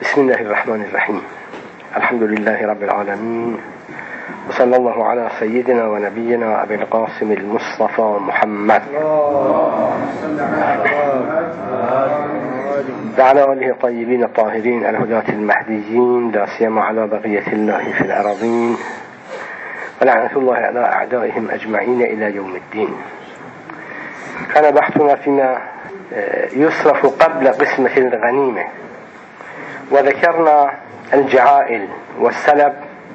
بسم الله الرحمن الرحيم. الحمد لله رب العالمين، وصلى الله على سيدنا ونبينا أبي القاسم المصطفى محمد وعلى آله الطيبين الطاهرين الهداة المهديين، لا سيما على بقية الله في الأراضين، ولعنة الله على أعدائهم أجمعين إلى يوم الدين. كان بحثنا فيما يصرف قبل قسمة الغنيمة، وذكرنا الجعائل والسلب.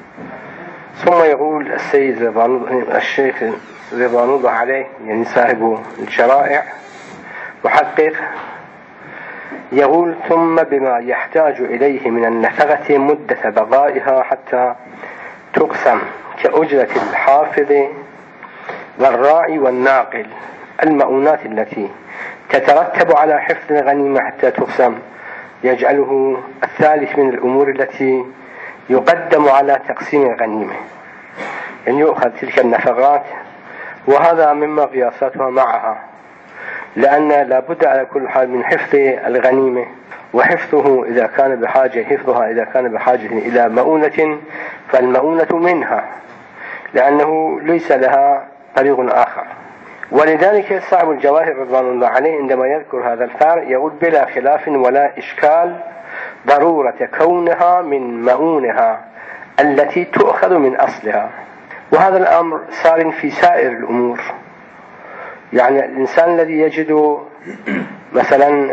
ثم يقول السيد الشيخ رضوان الله عليه، يعني صاحب الشرائع محقق، يقول: ثم بما يحتاج إليه من النفقة مدة بقائها حتى تقسم، كأجرة الحافظ والراعي والناقل، المؤونات التي تترتب على حفظ الغنيمة حتى تقسم، يجعله الثالث من الأمور التي يقدم على تقسيم الغنيمة، يعني يؤخذ تلك النفقات، وهذا مما قياساتها معها، لأن لا بد على كل حال من حفظ الغنيمة، وحفظها إذا كان بحاجة إلى مؤونة، فالمؤونة منها، لأنه ليس لها طريق آخر. ولذلك صاحب الجواهر رضوان الله عليه عندما يذكر هذا الفرق يقول: بلا خلاف ولا إشكال ضرورة كونها من مؤونها التي تؤخذ من أصلها. وهذا الأمر صار في سائر الأمور، يعني الإنسان الذي يجد مثلا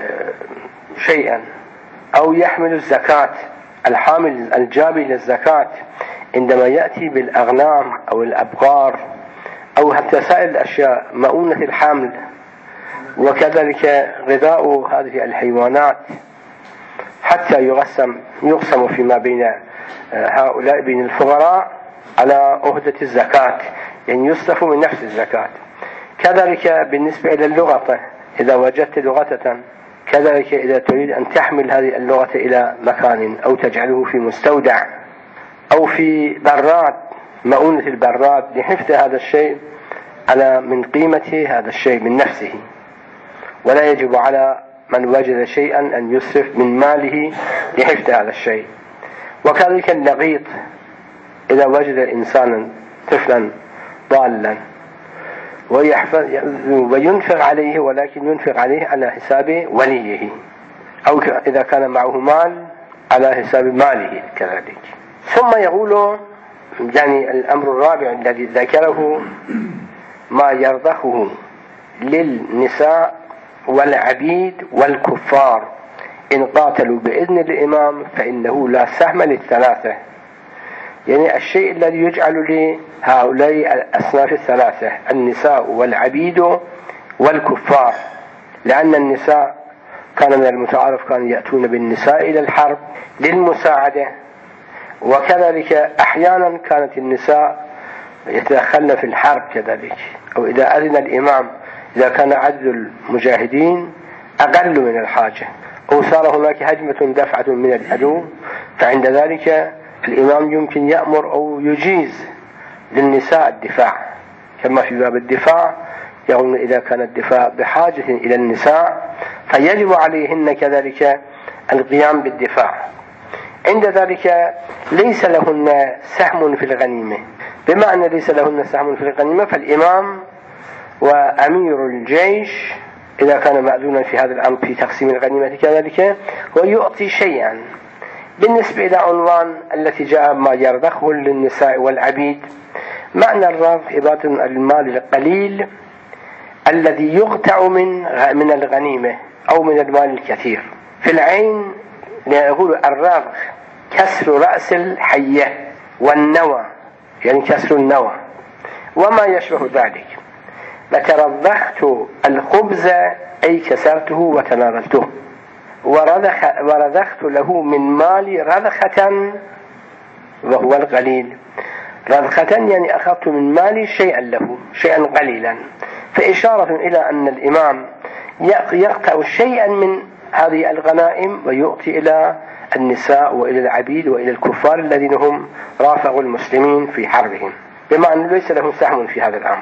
شيئا أو يحمل الزكاة، الحامل الجابي للزكاة عندما يأتي بالأغنام أو الأبقار أو حتى سائر الأشياء مؤونة الحمل، وكذلك غذاء هذه الحيوانات، حتى يقسم فيما بين هؤلاء بين الفقراء على عهدة الزكاة، يعني يصرف من نفس الزكاة. كذلك بالنسبة إلى اللغة، إذا وجدت لغة، كذلك إذا تريد أن تحمل هذه اللغة إلى مكان أو تجعله في مستودع أو في براد، مؤونة البراد لحفظ هذا الشيء على من قيمة هذا الشيء من نفسه، ولا يجب على من وجد شيئا أن يصرف من ماله لحفظ هذا الشيء. وكذلك اللقيط، إذا وجد إنسانا طفلا ضالا وينفق عليه، ولكن ينفق عليه على حساب وليه، أو إذا كان معه مال على حساب ماله كذلك. ثم يقول يعني الأمر الرابع الذي ذكره: ما يرضخه للنساء والعبيد والكفار إن قاتلوا بإذن الإمام فإنه لا سهم للثلاثة، يعني الشيء الذي يجعل لهؤلاء الأصناف الثلاثة: النساء والعبيد والكفار، لأن النساء كان من المتعارف كانوا يأتون بالنساء إلى الحرب للمساعدة، وكذلك أحيانا كانت النساء يتدخلن في الحرب كذلك، أو إذا أذن الإمام إذا كان عدد المجاهدين أقل من الحاجة، أو صار هناك هجمة دفعة من العدو، فعند ذلك الإمام يمكن يأمر أو يجيز للنساء الدفاع، كما في باب الدفاع يقول: إذا كان الدفاع بحاجة إلى النساء فيجب عليهن كذلك القيام بالدفاع. عند ذلك ليس لهن سهم في الغنيمة، بمعنى ليس لهن سهم في الغنيمة، فالإمام وأمير الجيش إذا كان مأذونا في هذا الأمر في تقسيم الغنيمة كذلك هو يعطي شيئا. بالنسبة إلى عنوان التي جاء ما يرضخه للنساء والعبيد، معنى الرضخ إبادة المال القليل الذي يقطع من الغنيمة أو من المال الكثير. في العين يقول الرضخ كسر رأس الحية، والنوى يعني كسر النوى وما يشبه ذلك. لترضخت الخبز أي كسرته وتناولته، ورضخت له من مالي رضخة وهو القليل. رضخة يعني أخذت من مالي شيئا له، شيئا قليلا، فإشارة إلى أن الإمام يقطع شيئا من هذه الغنائم ويؤتي إلى النساء وإلى العبيد وإلى الكفار الذين هم رافقوا المسلمين في حربهم، بمعنى ليس لهم سهم في هذا الأمر.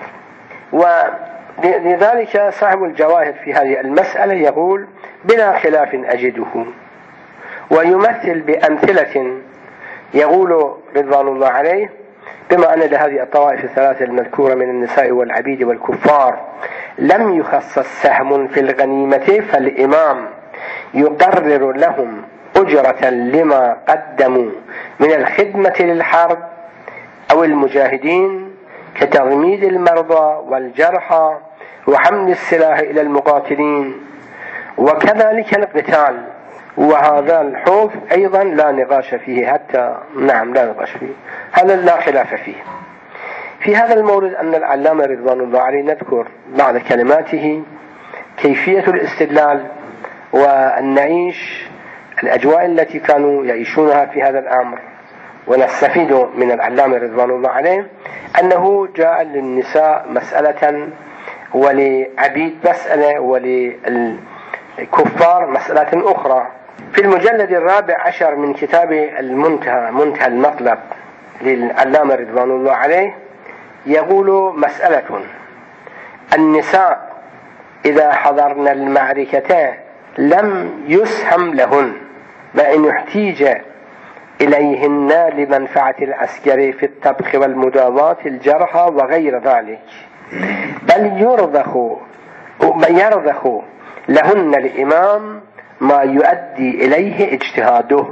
ولذلك صاحب الجواهر في هذه المسألة يقول: بلا خلاف أجده ويمثل بأمثلة يقول رضوان الله عليه: بما أن لهذه الطوائف الثلاثة المذكورة من النساء والعبيد والكفار لم يخصص سهم في الغنيمة، فالإمام يقرر لهم أجرة لما قدموا من الخدمة للحرب أو المجاهدين كتضميد المرضى والجرحى وحمل السلاح إلى المقاتلين، وكذلك القتال. وهذا الحوف أيضا لا نقاش فيه، حتى لا نقاش فيه، هذا لا خلاف فيه. في هذا المورد أن العلامة رضوان الله عليه نذكر بعد كلماته كيفية الاستدلال وأن نعيش الأجواء التي كانوا يعيشونها في هذا الأمر، ونستفيد من العلامة رضوان الله عليه أنه جاء للنساء مسألة ولعبيد مسألة وللكفار مسألة أخرى. في المجلد 14 من كتاب منتهى المطلب للعلامة رضوان الله عليه يقول: مسألة: النساء إذا حضرن المعركة لم يسهم لهن ما إن احتيج إليهن لمنفعة العسكر في الطبخ والمداواة الجرحى وغير ذلك، بل يرضخ لهن الإمام ما يؤدي إليه اجتهاده.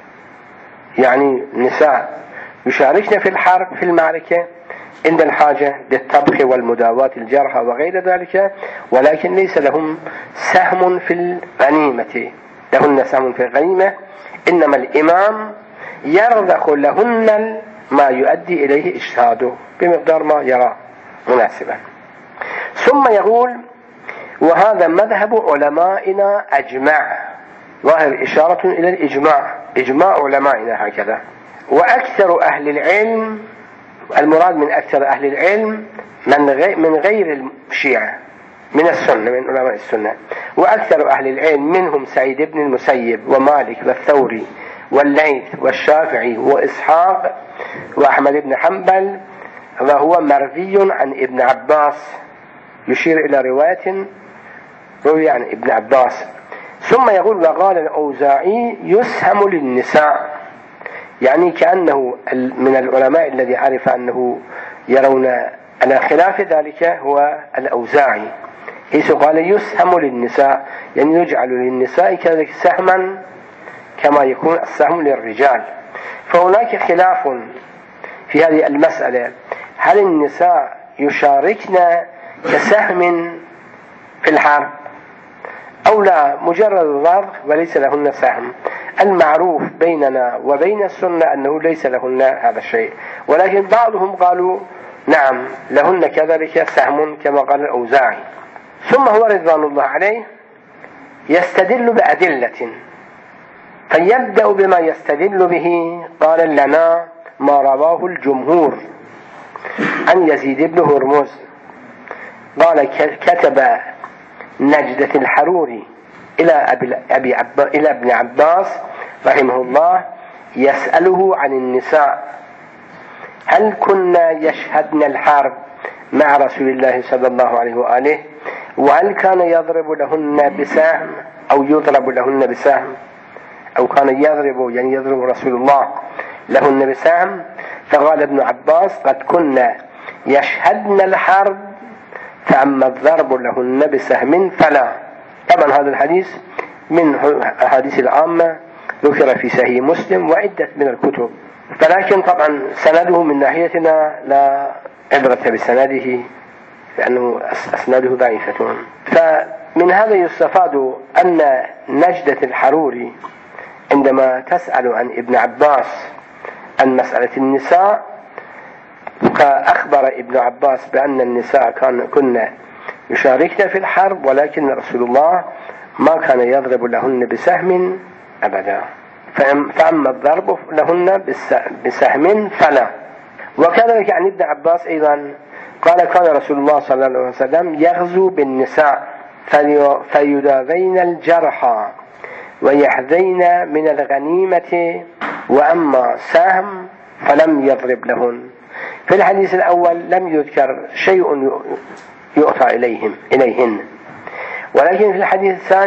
يعني النساء يشاركن في الحرب في المعركة عند الحاجة للطبخ والمداواة الجرحى وغير ذلك، ولكن ليس لهم سهم في الغنيمة، لهن سهم في الغنيمة، إنما الإمام يرضخ لهن ما يؤدي إليه اجتهاده بمقدار ما يرى مناسبا. ثم يقول: وهذا مذهب علمائنا أجمع، ظاهر إشارة إلى الإجماع، إجماع علمائنا هكذا. وأكثر أهل العلم، المراد من أكثر أهل العلم من غير الشيعة، من السنة، من علماء السنة. وأكثر أهل العلم منهم سعيد بن المسيب ومالك والثوري والليث والشافعي وإسحاق وأحمد بن حنبل، وهو مروي عن ابن عباس، يشير إلى رواية روي عن ابن عباس. ثم يقول: وقال الأوزاعي يسهم للنساء، يعني كأنه من العلماء الذي عرف أنه يرون على خلاف ذلك هو الأوزاعي، حيث قال يسهم للنساء، يعني يجعل للنساء كذلك سهما كما يكون السهم للرجال. فهناك خلاف في هذه المسألة، هل النساء يشاركن كسهم في الحرب أو لا، مجرد ضرب وليس لهن سهم. المعروف بيننا وبين السنة أنه ليس لهن هذا الشيء، ولكن بعضهم قالوا نعم لهن كذلك سهم كما قال الأوزاعي. ثم هو رضوان الله عليه يستدل بأدلة، فيبدأ بما يستدل به. قال: لنا ما رواه الجمهور عن يزيد بن هرمز قال: كتب نجدة الحروري إلى ابن عباس رحمه الله يسأله عن النساء: هل كنا يشهدن الحرب مع رسول الله صلى الله عليه وآله، وهل كان يضرب لهن بسهم أو يضرب لهن بسهم، أو كان يضرب رسول الله لهن بسهم؟ فقال ابن عباس: قد كنا يشهدن الحرب، فأما الضرب لهن بسهم فلا. طبعا هذا الحديث من أحاديث العامة، ذكر في صحيح مسلم وعدة من الكتب، ولكن طبعا سنده من ناحيتنا لا عبرة بسنده، لأنه أسناده ضعيفة. فمن هذا يستفاد أن نجدة الحروري عندما تسأل عن ابن عباس عن مسألة النساء، فأخبر ابن عباس بأن النساء كنا يشاركن في الحرب، ولكن رسول الله ما كان يضرب لهن بسهم أبدا، فأما الضرب لهن بسهم فلا. وكذلك عن ابن عباس أيضا قال: كان رسول الله صلى الله عليه وسلم يغزو بالنساء فيداوين الجرحى ويحذين من الغنيمة، وأما سهم فلم يضرب لهن. في الحديث الأول لم يذكر شيء يؤتى إليهن، ولكن في الحديث الثاني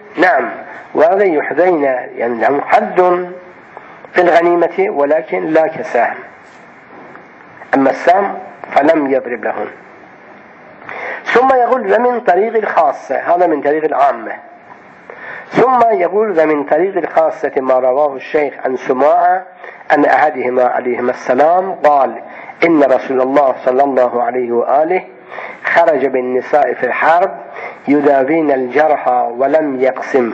نعم وهذا يحذين يعني لهم حد في الغنيمة ولكن لا كسهم، أما السهم فلم يضرب لهن. ثم يقول ومن طريق الخاصة، هذا من طريق العامة. ثم يقول ومن طريق الخاصة ما رواه الشيخ عن سماعة أن أحدهما عليهما السلام قال إن رسول الله صلى الله عليه وآله خرج بالنساء في الحرب يداوين الجرحى ولم يقسم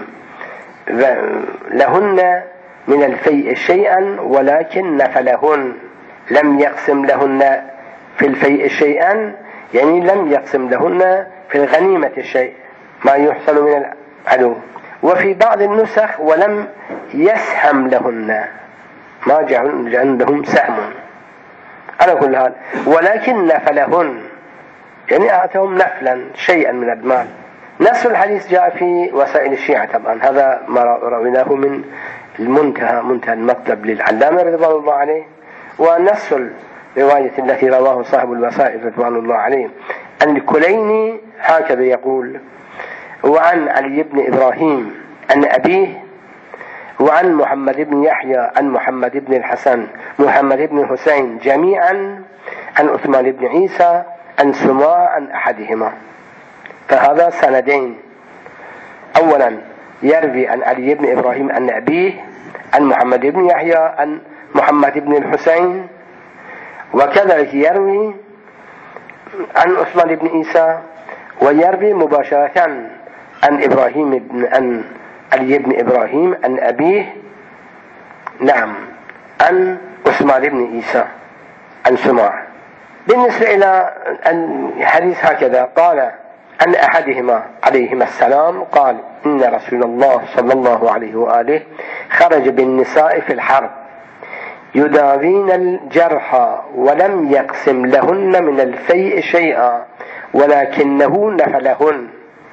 لهن من الفيء شيئا ولكن نفلهن. لم يقسم لهن في الفيء شيئا يعني لم يقسم لهن في الغنيمة شيء ما يحصل من العدو. وفي بعض النسخ ولم يسهم لهن، ما جعل لهم سهم على كل حال، ولكن نفلهن يعني أعطاهم نفلا شيئا من المال. نفس الحديث جاء في وسائل الشيعة طبعا، هذا ما رويناه من منتهى المطلب للعلامة رضوان الله عليه، ونفس الرواية التي رواه صاحب الوسائل رضوان الله عليه أن الكليني هكذا يقول: وعن علي بن إبراهيم عن أبيه، وعن محمد بن يحيى عن محمد بن الحسن محمد بن حسين جميعا عن عثمان بن عيسى عن سماع عن أحدهما. فهذا سندين، أولا يروي عن علي بن إبراهيم عن أبيه عن محمد بن يحيى عن محمد بن الحسين، وكذلك يروي عن عثمان بن عيسى، ويروي مباشرة عن عن علي بن إبراهيم عن أبيه نعم عن عثمان بن عيسى عن سماع. بالنسبة إلى الحديث هكذا قال عن أحدهما عليهما السلام قال إن رسول الله صلى الله عليه وآله خرج بالنساء في الحرب يداوين الجرحى ولم يقسم لهن من الفيء شيئا ولكنه نفلهن.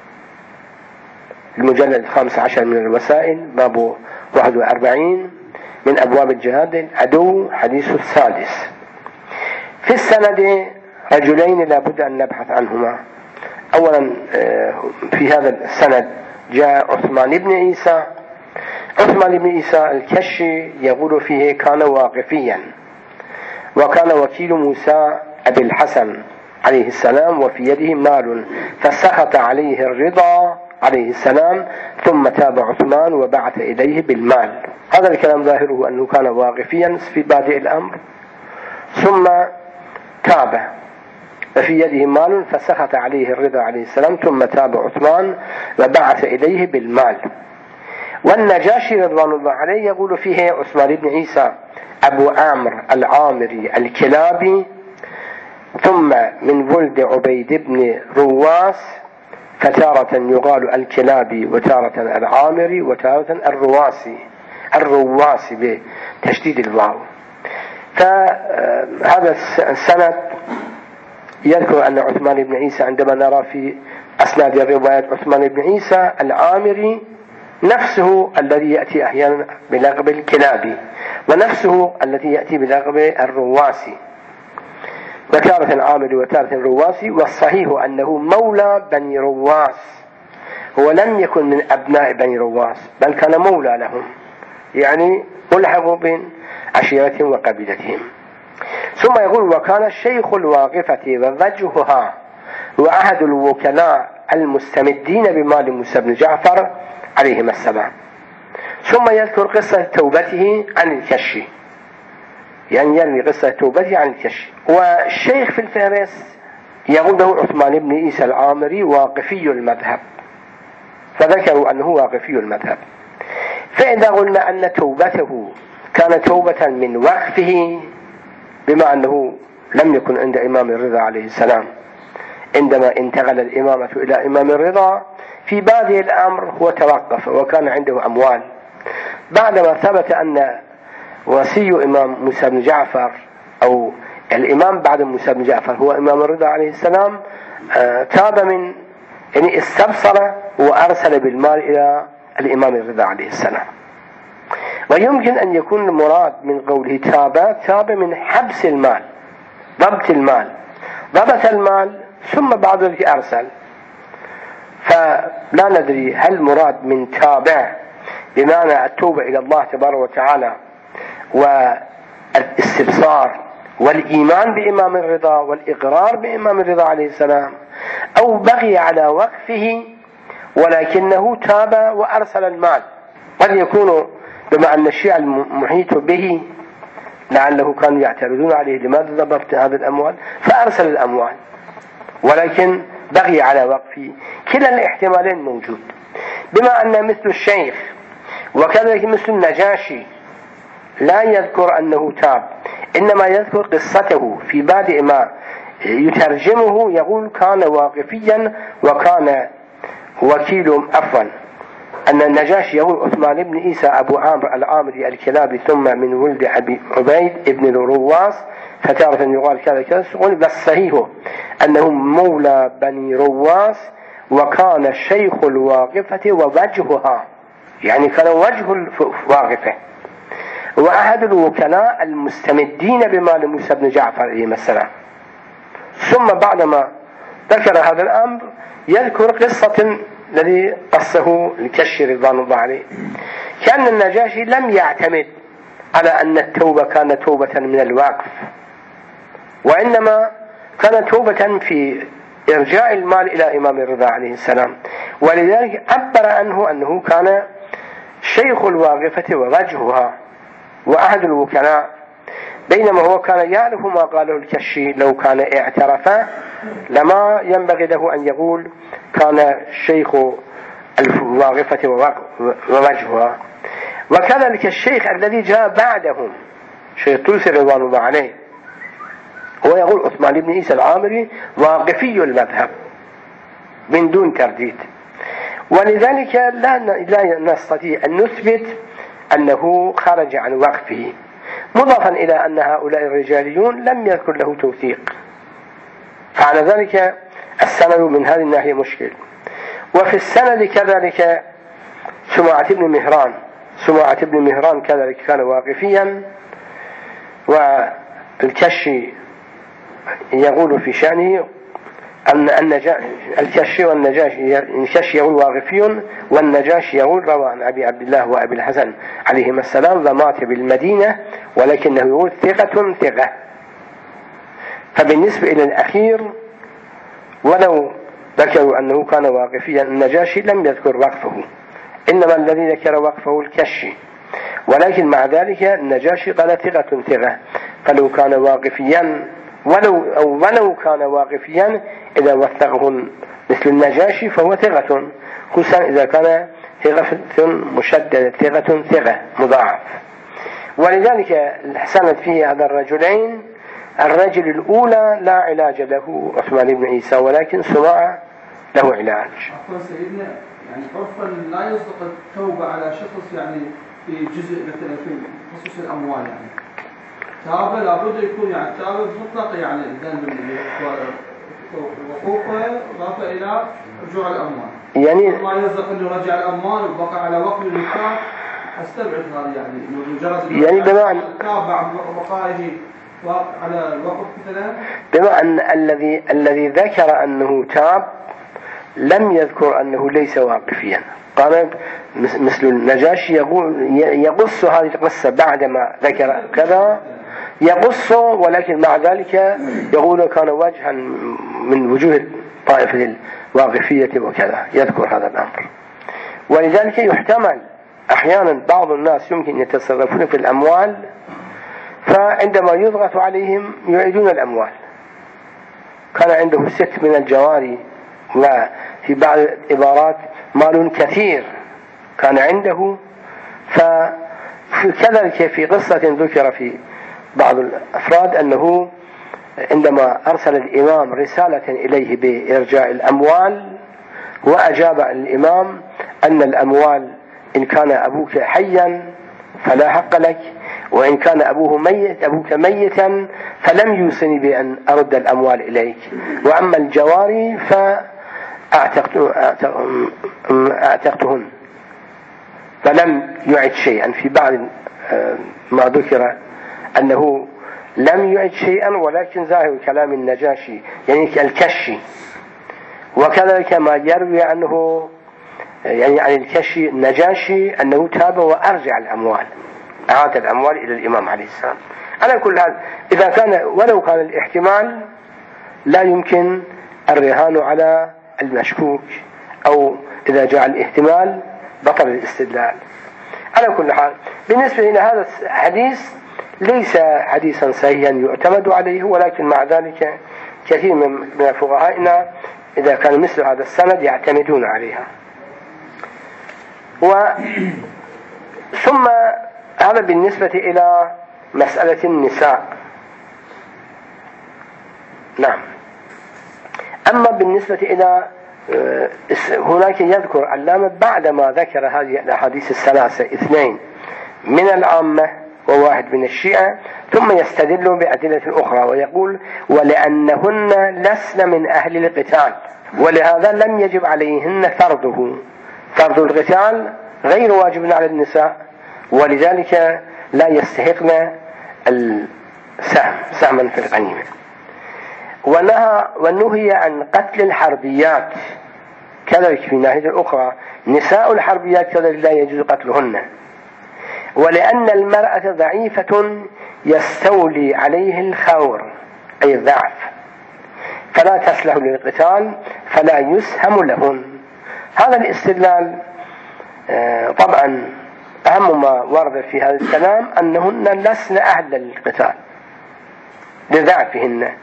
المجلد 15 من الوسائل باب 41 من أبواب الجهاد العدو حديث السادس. في السند رجلين لا بد أن نبحث عنهما. أولا في هذا السند جاء عثمان بن عيسى. عثمان بن عيسى الكشي يقول فيه كان واقفيا، وكان وكيل موسى أبي الحسن عليه السلام وفي يده مال فسخط عليه الرضا عليه السلام ثم تاب عثمان وبعث إليه بالمال. هذا الكلام ظاهره أنه كان واقفيا في بادئ الأمر ثم تاب وفي يده مال فسخط عليه الرضا عليه السلام ثم تاب عثمان وبعث إليه بالمال. والنجاشي رضوان الله عليه يقول فيه عثمان بن عيسى أبو عامر العامري الكلابي ثم من ولد عبيد بن رواس، فتارة يقال الكلابي وتارة العامري وتارة الرواسي بتشديد الواو. فهذا السند يذكر أن عثمان بن عيسى عندما نرى في أسناد الروايات عثمان بن عيسى العامري نفسه الذي يأتي أحيانا بلقب الكلابي ونفسه الذي يأتي بلقب الرواسي، وتارة العامري وتارة الرواسي. والصحيح أنه مولى بني رواس، هو لم يكن من أبناء بني رواس بل كان مولى لهم، يعني ملحق بين عشيرتهم وقبيلتهم. ثم يقول وكان الشيخ الواقفة ووجهها وأحد الوكلاء المستمدين بمال موسى بن جعفر عليهما السلام. ثم يذكر قصة توبته عن الكشي، يعني يروي قصة توبته عن الكشي. والشيخ في الفهرس يقول له عثمان بن عيسى العامري واقفي المذهب، فذكروا أنه واقفي المذهب. فإذا قلنا أن توبته كانت توبة من وقفه بما أنه لم يكن عند إمام الرضا عليه السلام، عندما انتقل الإمامة إلى إمام الرضا في بادئ الأمر هو توقف وكان عنده أموال. بعدما ثبت أن وصي إمام موسى بن جعفر أو الإمام بعد موسى بن جعفر هو إمام الرضا عليه السلام، تاب من يعني استبصر وأرسل بالمال إلى الإمام الرضا عليه السلام. ويمكن أن يكون المراد من قوله تاب من حبس المال، ضبط المال ثم بعد ذلك أرسل. فلا ندري هل مراد من تابع بمعنى التوبة إلى الله تبارك وتعالى والاستبصار والإيمان بإمام الرضا والإقرار بإمام الرضا عليه السلام، أو بغي على وقفه ولكنه تاب وأرسل المال. قد يكون بما أن الشيء المحيط به لعله كانوا يعترضون عليه لماذا ضبطت هذه الأموال فأرسل الأموال، ولكن بغي على وقفه. كلا الاحتمالين موجود، بما أن مثل الشيخ وكذلك مثل النجاشي لا يذكر أنه تاب، إنما يذكر قصته في بادئ ما يترجمه، يقول كان واقفيا وكان وكيل عفوا أن النجاشي يقول عثمان بن عيسى أبو عامر العامري الكلابي ثم من ولد أبي عبيد ابن الرواس، فتارة يقال كذا كذا، بس صحيح أنه مولى بني رواس وكان الشيخ الواقفة ووجهها، يعني كان وجه الواقفة وأحد الوكلاء المستمدين بمال موسى بن جعفر عليه السلام. ثم بعدما ذكر هذا الأمر يذكر قصة الذي قصه الكشي رضوان الله عليه، كأن النجاشي لم يعتمد على أن التوبة كانت توبة من الوقف، وإنما كانت توبة في إرجاع المال إلى إمام الرضا عليه السلام، ولذلك عبر عنه أنه كان شيخ الواقفة ووجهها وأحد الوكلاء، بينما هو كان يعرف ما قاله الكشي لو كان اعترف لما ينبغي له أن يقول كان شيخ الواقفة ووجهها. وكذلك الشيخ الذي جاء بعدهم شيخ طوسي رضوان الله عليه هو يقول عثمان بن عيسى العامري واقفي المذهب من دون ترديد، ولذلك لا نستطيع أن نثبت أنه خرج عن وقفه، مضافا إلى أن هؤلاء الرجاليون لم يذكر له توثيق، فعلى ذلك السند من هذه الناحية مشكل. وفي السند كذلك سماعة بن مهران كذلك كان واقفيا، والكشي يقول في شأنه أن الكشي والنجاشي، الكشي يقول واقفي والنجاشي يقول روى عن أبي عبد الله وأبي الحسن عليهما السلام ومات بالمدينة، ولكنه يقول ثقة. فبالنسبة إلى الأخير ولو ذكروا أنه كان واقفيا النجاشي لم يذكر وقفه، إنما الذي ذكر وقفه الكشي، ولكن مع ذلك النجاشي قال ثقة. فلو كان واقفيا ولو كان واقفيا إذا وثقه مثل النجاشي فهو ثقة، خصوصا إذا كان ثقة مشددة ثقة مضاعف. ولذلك السند فيه هذا الرجلين، الرجل الأولى لا علاج له عثمان بن عيسى، ولكن سماعة له علاج. سيدنا يعني عرفا لا يصدق التوبة على شخص يعني في جزء مثلا في خصوص الأموال، يعني تابة لابد يكون يعني تابة مطلق، يعني الذنب وقوفه ضافة إلى رجوع الأموال، يعني ما يصدق أنه رجع الأموال وبقى على وقت النكاح، استبعد هذا يعني مجرد يعني بمعنى تابع بقائه على الوقت مثلا، بما أن الذي ذكر أنه تاب لم يذكر أنه ليس واقفيا. قال مثل النجاشي يقص هذه القصة بعدما ذكر كذا يقص، ولكن مع ذلك يقول كان وجها من وجوه طائفة الواقفية وكذا، يذكر هذا الأمر. ولذلك يحتمل أحيانا بعض الناس يمكن يتصرفون في الأموال، فعندما يضغط عليهم يعيدون الأموال. كان عنده 6 من الجواري، وفي بعض العبارات مال كثير كان عنده، فكذلك في قصة ذكر في بعض الأفراد أنه عندما أرسل الإمام رسالة إليه بإرجاع الأموال، وأجاب الإمام أن الأموال إن كان أبوك حيا فلا حق لك، وإن كان أبوك ميتا فلم يوصني بأن أرد الأموال إليك، وأما الجواري فأعتقتهن، فلم يعد شيئا. في بعض ما ذكر أنه لم يعد شيئا، ولكن ظاهر كلام النجاشي يعني الكشي وكذلك ما يروي عنه يعني عن النجاشي أنه تاب وأرجع الأموال، أعاد الأموال إلى الإمام عليه السلام. على كل حال إذا كان ولو كان الاحتمال لا يمكن الرهان على المشكوك، أو إذا جاء الاحتمال بطل الاستدلال. على كل حال بالنسبة إلى هذا الحديث ليس حديثا صحيحا يعتمد عليه، ولكن مع ذلك كثير من فقهائنا إذا كان مثل هذا السند يعتمدون عليها. ثم هذا بالنسبة إلى مسألة النساء. نعم. أما بالنسبة إلى هناك يذكر علامة بعدما ذكر هذه الأحاديث الثلاثة، 2 من العامة و1 من الشيعة، ثم يستدل بأدلة أخرى ويقول: ولأنهن لسن من أهل القتال ولهذا لم يجب عليهن فرضه، فرض القتال غير واجب على النساء، ولذلك لا يستحقن سهما في الغنيمة. ونهي عن قتل الحربيات كذلك في الناحية الأخرى، نساء الحربيات كذلك لا يجوز قتلهن. ولأن المرأة ضعيفة يستولي عليه الخور أي الضعف، فلا تسلح للقتال فلا يسهم لهن. هذا الاستدلال طبعا أهم ما ورد في هذا الكلام أنهن لسن أهل للقتال لضعفهن،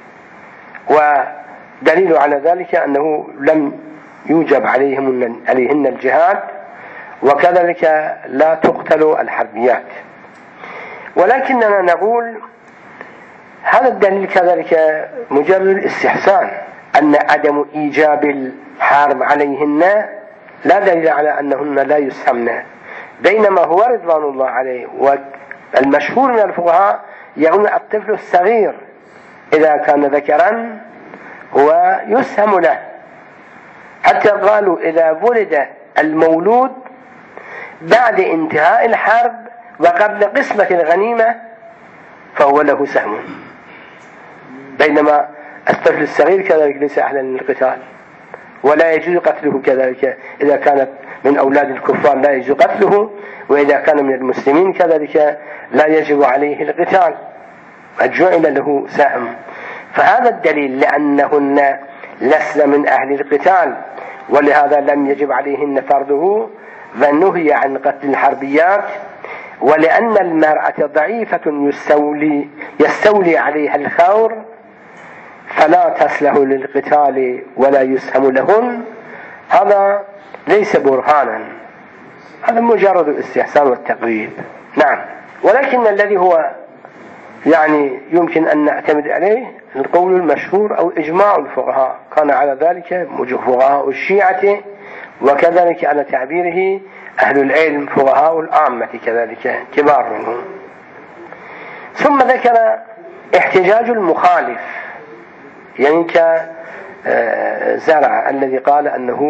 ودليل على ذلك أنه لم يوجب عليهن الجهاد، وكذلك لا تقتل الحربيات. ولكننا نقول هذا الدليل كذلك مجرد استحسان، أن عدم إيجاب الحرب عليهن لا دليل على أنهن لا يسهمن، بينما هو رضوان الله عليه والمشهور من الفقهاء يقول الطفل الصغير إذا كان ذكرا هو يسهم له، حتى قالوا إذا ولد المولود بعد انتهاء الحرب وقبل قسمة الغنيمة فهو له سهم، بينما الطفل الصغير كذلك ليس أهلا للقتال ولا يجوز قتله، كذلك إذا كانت من أولاد الكفار لا يجوز قتله، وإذا كان من المسلمين كذلك لا يجب عليه القتال فجعل له سهم. فهذا الدليل لأنهن لسن من أهل القتال ولهذا لم يجب عليهن فرضه، فنهي عن قتل الحربيات. ولأن المرأة ضعيفة يستولي عليها الخور فلا تسلح للقتال ولا يسهم لهن، هذا ليس برهانا، هذا مجرد الاستحسان والتقريب. نعم. ولكن الذي هو يعني يمكن أن نعتمد عليه القول المشهور أو إجماع الفقهاء، كان على ذلك فقهاء الشيعة، وكذلك على تعبيره أهل العلم فقهاء العامة كذلك كبار منهم. ثم ذكر احتجاج المخالف، يعني كزرع الذي قال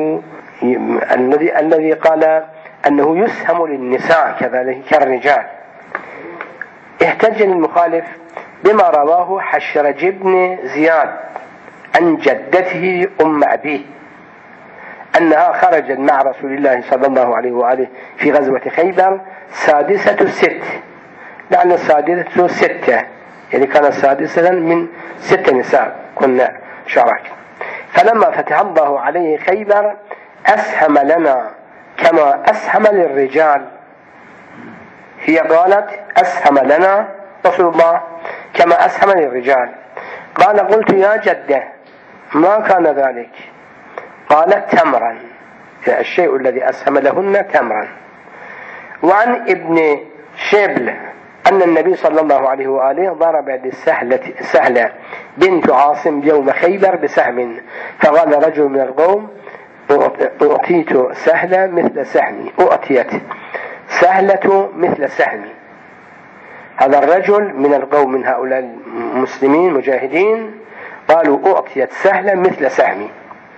أنه يسهم للنساء كذلك كالرجال. احتج المخالف بما رواه حشرج بن زياد عن جدته أم أبيه أنها خرجت مع رسول الله صلى الله عليه وآله في غزوة خيبر سادسة الست، لأن السادسة 6 يعني كانت سادسة من 6 نساء كنا شرك. فلما فتح الله عليه خيبر أسهم لنا كما أسهم للرجال، هي قالت أسهم لنا رسول الله كما أسهم للرجال. قال قلت يا جدة ما كان ذلك؟ قالت تمرا، الشيء الذي أسهم لهن تمرا. وعن ابن شبل أن النبي صلى الله عليه وآله ضرب لسهلة بنت عاصم يوم خيبر بسهم، فقال رجل من القوم أعطيت سهلة مثل سهمي، أعطيت سهلة مثل سهمي. هذا الرجل من القوم من هؤلاء المسلمين مجاهدين قالوا أعطيت سهلة مثل سهمي،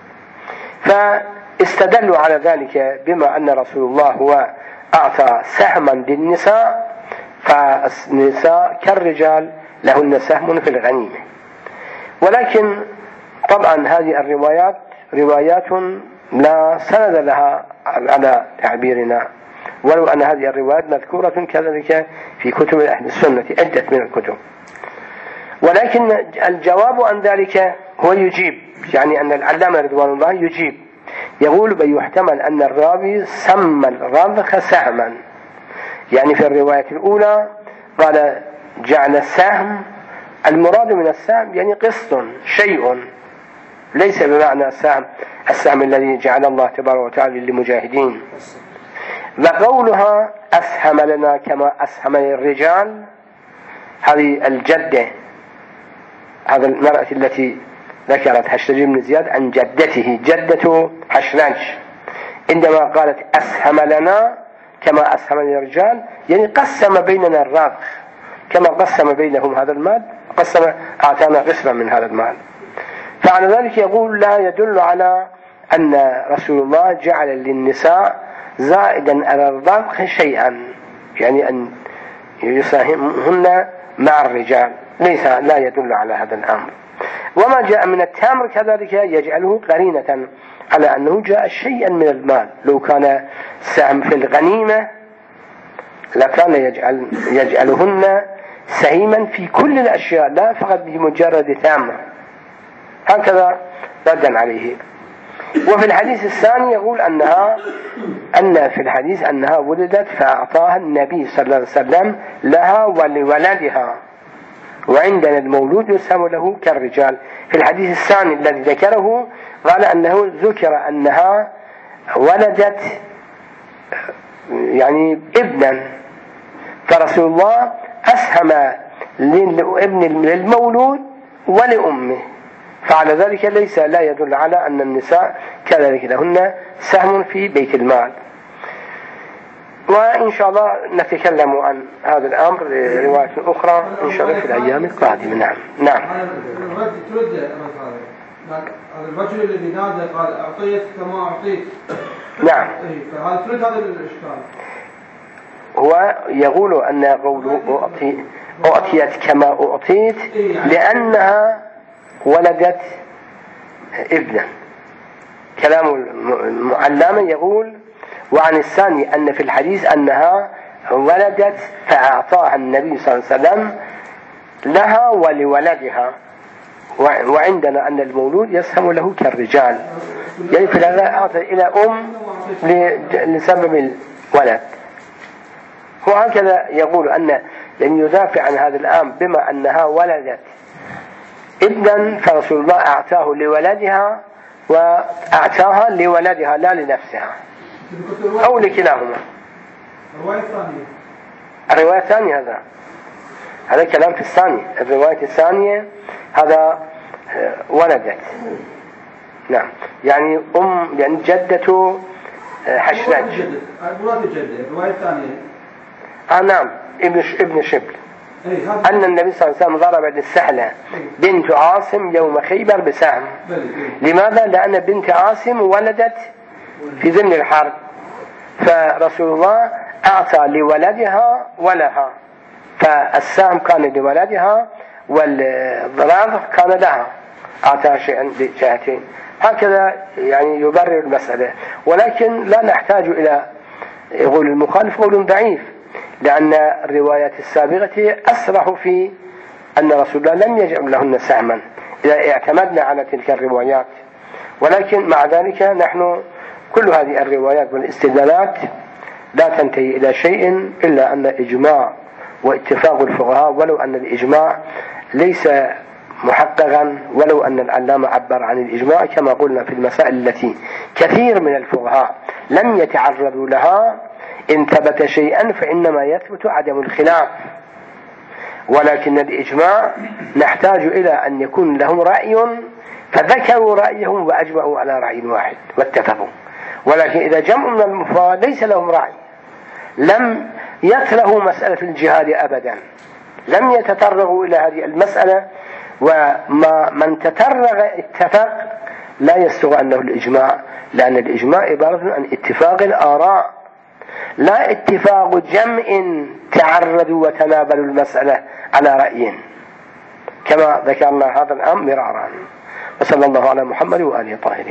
فاستدلوا على ذلك بما أن رسول الله هو أعطى سهما للنساء، فالنساء كالرجال لهن سهم في الغنيمة. ولكن طبعا هذه الروايات روايات لا سند لها على تعبيرنا، ولو أن هذه الروايات مذكورة كذلك في كتب أهل السنة عدة من الكتب. ولكن الجواب عن ذلك هو يجيب، يعني أن العلامة رضوان الله يجيب يقول بيحتمل أن الراوي سمى الرضخ سهما، يعني في الرواية الأولى قال جعل السهم، المراد من السهم يعني قسط شيء، ليس بمعنى السهم الذي جعل الله تبارك وتعالى للمجاهدين. وقولها أسهم لنا كما أسهم للرجال، هذه الجدة، هذا المرأة التي ذكرت حشرج بن زياد عن جدته جدة حشرج، عندما قالت أسهم لنا كما أسهم للرجال يعني قسم بيننا الرضخ كما قسم بينهم هذا المال، أعطانا قسما من هذا المال. فعلى ذلك يقول لا يدل على أن رسول الله جعل للنساء زائدا على الرضخ شيئا، يعني أن يساهمهن مع الرجال، لا يدل على هذا الأمر. وما جاء من التمر كذلك يجعله قرينة على أنه جاء شيئا من المال، لو كان سهم في الغنيمة لكان يجعلهن سهيما في كل الأشياء لا فقط بمجرد تمر، هكذا ردا عليه. وفي الحديث الثاني يقول أن في الحديث أنها ولدت فأعطاها النبي صلى الله عليه وسلم لها ولولدها، وعندنا المولود يسهم له كالرجال. في الحديث الثاني الذي ذكره قال أنه ذكر أنها ولدت يعني ابنا، فرسول الله أسهم للابن للمولود ولأمه، فعلى ذلك لا يدل على أن النساء كذلك لهن سهم في بيت المال. وإن شاء الله نتكلم عن هذا الأمر رواية أخرى إن شاء الله في الأيام القادمة. نعم. هذا الرجل الذي نادى قال أعطيت كما أعطيت، نعم، فهذا ترد هذا الإشكال. هو يقول أن قوله أعطيت كما أعطيت لأنها ولدت ابنا. كلام المعلم يقول وعن الثاني أن في الحديث أنها ولدت فأعطاها النبي صلى الله عليه وسلم لها ولولدها، وعندنا أن المولود يسهم له كالرجال، يعني في الأغلى أعطى إلى لسبب الولد. وهكذا يقول أن لن يدافع عن هذا الأمر بما أنها ولدت ابنا فرسول الله أعطاه لولدها وأعطاها لولدها لا لنفسها أو لكلاهما. الرواية الثانية هذا كلام في الثاني. الرواية الثانية هذا ولدت، نعم، يعني يعني جدة حشرج. الرواية الثانية نعم، ابن شبل، أن النبي صلى الله عليه وسلم ضرب للسهلة بنت عاصم يوم خيبر بسهم. لماذا؟ لأن بنت عاصم ولدت في ضمن الحرب، فرسول الله أعطى لولدها ولها، فالسهم كان لولدها والضرب كان لها، أعطى شيئا لجهتين. هكذا يعني يبرر المسألة. ولكن لا نحتاج إلى يقول المخالف قول ضعيف، لأن الروايات السابقة أصرح في أن رسول الله لم يجعل لهن سهما إذا اعتمدنا على تلك الروايات. ولكن مع ذلك نحن كل هذه الروايات والاستدلالات لا تنتهي إلى شيء إلا أن إجماع واتفاق الفقهاء، ولو أن الإجماع ليس محققا، ولو أن العلامة عبر عن الإجماع كما قلنا في المسائل التي كثير من الفقهاء لم يتعرضوا لها، إن ثبت شيئا فإنما يثبت عدم الخلاف. ولكن الإجماع نحتاج إلى أن يكون لهم رأي فذكروا رأيهم وأجمعوا على رأي واحد واتفقوا. ولكن إذا جمع من المفرد ليس لهم رأي، لم يكرهوا مسألة الجهاد أبدا، لم يتطرقوا إلى هذه المسألة، ومن تطرق اتفق لا يستوى أنه الإجماع، لأن الإجماع عبارة عن اتفاق الآراء لا اتفاق جمع تعرضوا وتنابلوا المسألة على رأي، كما ذكرنا هذا الأمر مرارا. وصلى الله على محمد وآله الطاهرين.